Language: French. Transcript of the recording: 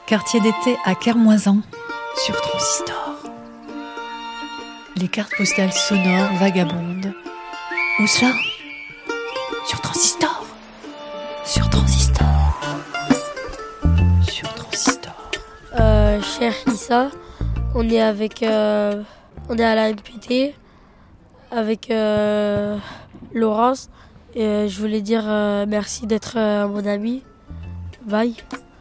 quartier d'été à Kermoisan, sur Transistor. Les cartes postales sonores vagabondes. Où ça? Sur Transistor. Sur Transistor. Sur Transistor. Cher Issa, on est à la MPT avec Laurence. Et je voulais dire merci d'être mon ami. Bye.